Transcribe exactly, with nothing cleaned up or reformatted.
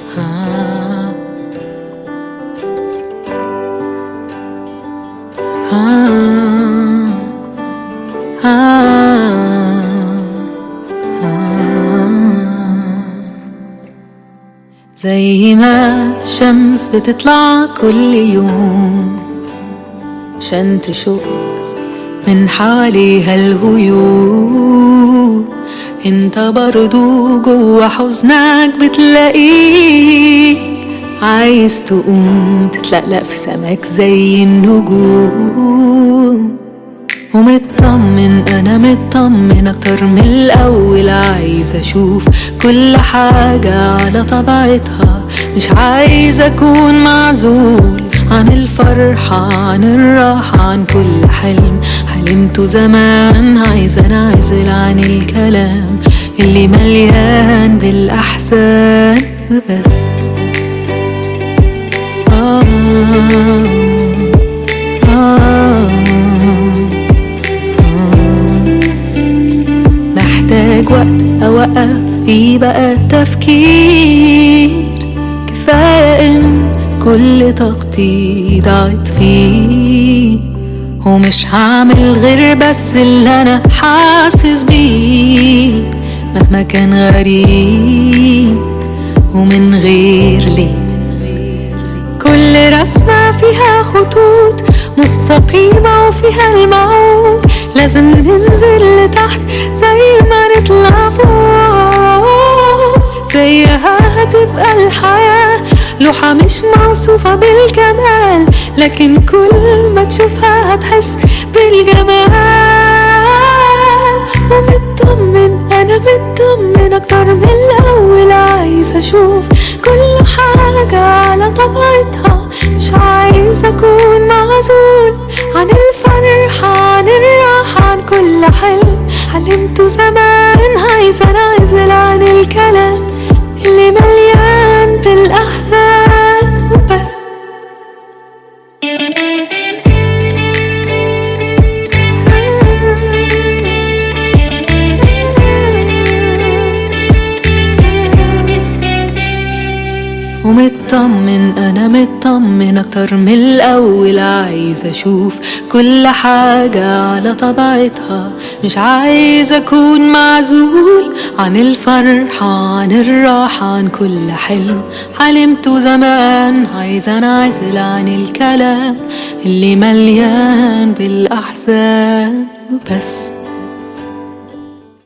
آه آه آه آه زي ما الشمس بتطلع كل يوم عشان تشق من حواليها الغيوم، انت برضو جوا حزنك بتلاقيك عايز تقوم تتلقلق في سماك زي النجوم. ومطمن انا مطمن اكتر من الاول، عايز اشوف كل حاجة على طبيعتها، مش عايز اكون معزول عن الفرحة عن الراحة عن كل حلم حلمته زمان. عايز انعزل عن الكلام اللي مليان بالاحزان وبس. آه آه محتاج وقت اوقف فيه بقى التفكير، كفاية ان كل طاقتي ضاعت فيه، ومش هعمل غير بس اللي انا حاسس بيه مهما كان غريب ومن غير ليه. كل رسمة فيها خطوط مستقيمة وفيها الموج، لازم ننزل لتحت زي ما نطلع فوق. زيها هتبقى الحياة لوحة مش موصوفة بالكمال، لكن كل ما تشوفها هتحس بالجمال. ومطمن أنا مطمن أكتر من الأول، عايز أشوف كل حاجة على طبيعتها، مش عايز أكون معزول عن الفرحة عن الراحة عن كل حلم حلمته زمان. عايز أنعزل عن الكلام اللي مليان بالأحزان وبس. ومطمن أنا مطمن أكتر من الأول، عايز أشوف كل حاجة على طبيعتها، مش عايز أكون معزول عن الفرحة عن الراحة عن كل حلم حلمته زمان. عايز أنعزل عن الكلام اللي مليان بالأحزان وبس.